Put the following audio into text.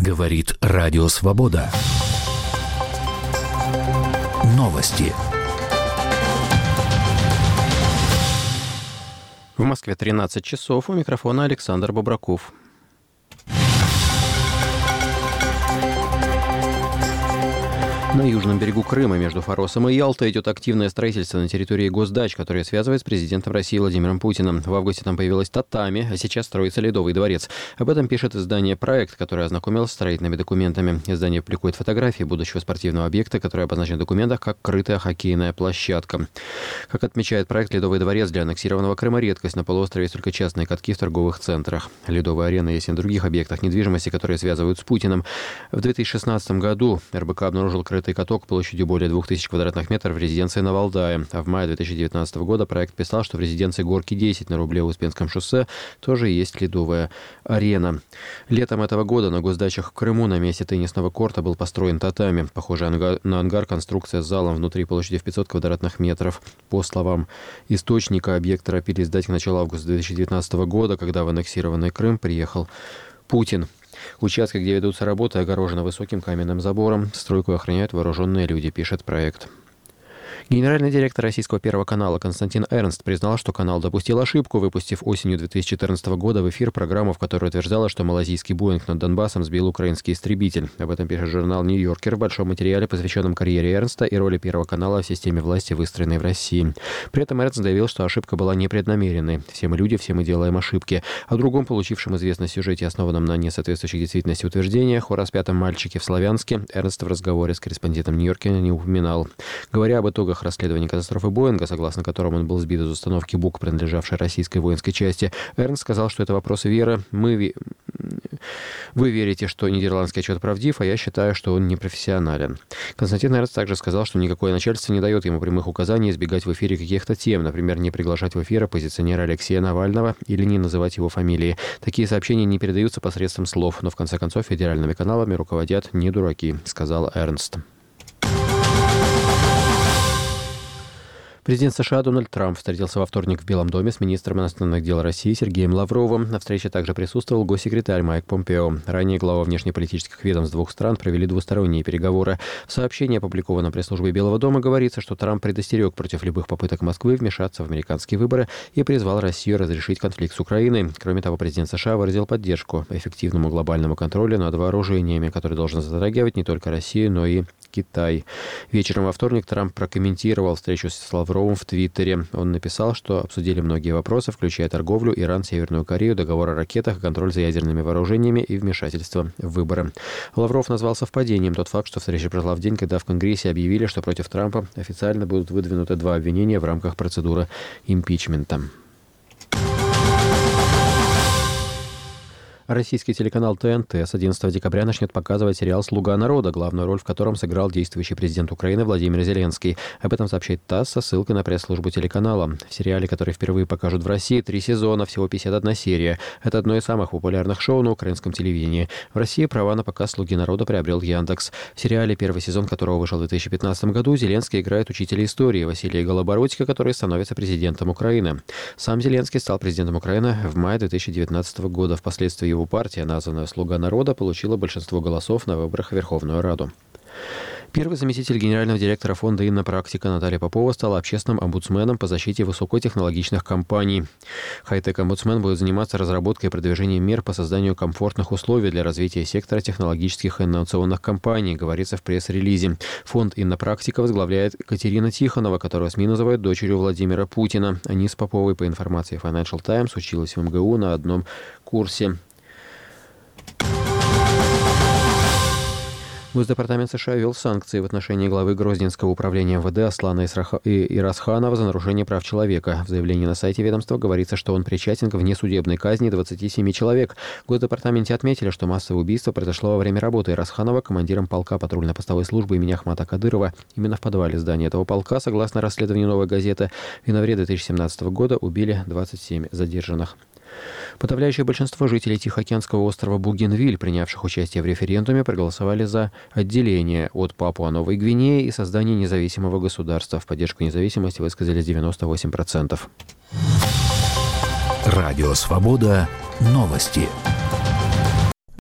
Говорит Радио Свобода. Новости. В Москве 13 часов. У микрофона Александр Бобраков. На южном берегу Крыма между Форосом и Ялтой идет активное строительство на территории госдач, которое связывает с президентом России Владимиром Путиным. В августе там появилась татами, а сейчас строится Ледовый дворец. Об этом пишет издание «Проект», которое ознакомилось с строительными документами. Издание публикует фотографии будущего спортивного объекта, который обозначен в документах как крытая хоккейная площадка. Как отмечает проект, Ледовый дворец для аннексированного Крыма — редкость. На полуострове есть только частные катки в торговых центрах. Ледовая арена есть и на других объектах недвижимости, которые связывают с Путиным. В 2016 году РБК обнаружил крытый каток площадью более 2000 квадратных метров в резиденции на Валдае. А в мае 2019 года проект писал, что в резиденции Горки 10 на Рублево-Успенском шоссе тоже есть ледовая арена. Летом этого года на госдачах в Крыму на месте теннисного корта был построен татами. Похожая на ангар конструкция с залом внутри площадью в 500 квадратных метров. По словам источника, объект торопили сдать к началу августа 2019 года, когда в аннексированный Крым приехал Путин. Участки, где ведутся работы, огорожены высоким каменным забором. Стройку охраняют вооруженные люди, пишет проект. Генеральный директор российского Первого канала Константин Эрнст признал, что канал допустил ошибку, выпустив осенью 2014 года в эфир программу, в которой утверждала, что малазийский «Боинг» над Донбассом сбил украинский истребитель. Об этом пишет журнал «Нью-Йоркер» в большом материале, посвященном карьере Эрнста и роли Первого канала в системе власти, выстроенной в России. При этом Эрнст заявил, что ошибка была непреднамеренной. Все мы люди, все мы делаем ошибки. О другом, получившем известность сюжете, основанном на несоответствующих действительности утверждениях, о распятом мальчике в Славянске, Эрнст в разговоре с корреспондентом «Нью-Йоркера» не упоминал. Говоря об итогах расследования катастрофы Боинга, согласно которому он был сбит из установки БУК, принадлежавшей российской воинской части, Эрнст сказал, что это вопрос веры. Вы верите, что нидерландский отчет правдив, а я считаю, что он непрофессионален. Константин Эрнст также сказал, что никакое начальство не дает ему прямых указаний избегать в эфире каких-то тем, например, не приглашать в эфир оппозиционера Алексея Навального или не называть его фамилии. Такие сообщения не передаются посредством слов, но в конце концов федеральными каналами руководят не дураки, сказал Эрнст. Президент США Дональд Трамп встретился во вторник в Белом доме с министром иностранных дел России Сергеем Лавровым. На встрече также присутствовал госсекретарь Майк Помпео. Ранее глава внешнеполитических ведомств двух стран провели двусторонние переговоры. В сообщении, опубликованном пресс-службой Белого дома, говорится, что Трамп предостерег против любых попыток Москвы вмешаться в американские выборы и призвал Россию разрешить конфликт с Украиной. Кроме того, президент США выразил поддержку эффективному глобальному контролю над вооружениями, который должен затрагивать не только Россию, но и Китай. Вечером во вторник Трамп прокомментировал встречу с Лавровым в Твиттере. Он написал, что обсудили многие вопросы, включая торговлю, Иран, Северную Корею, договор о ракетах, контроль за ядерными вооружениями и вмешательство в выборы. Лавров назвал совпадением тот факт, что встреча прошла в день, когда в Конгрессе объявили, что против Трампа официально будут выдвинуты 2 обвинения в рамках процедуры импичмента. Российский телеканал ТНТ с 11 декабря начнет показывать сериал «Слуга народа», главную роль в котором сыграл действующий президент Украины Владимир Зеленский. Об этом сообщает ТАСС со ссылкой на пресс-службу телеканала. В сериале, который впервые покажут в России, 3 сезона, всего 51 серия. Это одно из самых популярных шоу на украинском телевидении. В России права на показ «Слуги народа» приобрел Яндекс. В сериале, первый сезон которого вышел в 2015 году, Зеленский играет учителя истории Василия Голобородько, который становится президентом Украины. Сам Зеленский стал президентом Украины в мае 2019 года. Впоследствии его партия, названная «Слуга народа», получила большинство голосов на выборах в Верховную Раду. Первый заместитель генерального директора фонда «Иннопрактика» Наталья Попова стала общественным омбудсменом по защите высокотехнологичных компаний. Хай-тек-омбудсмен будет заниматься разработкой и продвижением мер по созданию комфортных условий для развития сектора технологических и инновационных компаний, говорится в пресс-релизе. Фонд «Иннопрактика» возглавляет Катерина Тихонова, которую СМИ называют дочерью Владимира Путина. Они с Поповой, по информации Financial Times, училась в МГУ на одном курсе. Госдепартамент США ввел санкции в отношении главы Грозненского управления МВД Аслана Ирасханова за нарушение прав человека. В заявлении на сайте ведомства говорится, что он причастен к внесудебной казни 27 человек. В Госдепартаменте отметили, что массовое убийство произошло во время работы Ирасханова командиром полка патрульно-постовой службы имени Ахмата Кадырова. Именно в подвале здания этого полка, согласно расследованию «Новой газеты», в январе 2017 года убили 27 задержанных. Подавляющее большинство жителей Тихоокеанского острова Бугенвиль, принявших участие в референдуме, проголосовали за отделение от Папуа-Новой Гвинеи и создание независимого государства. В поддержку независимости высказались 98%. Радио «Свобода». Новости.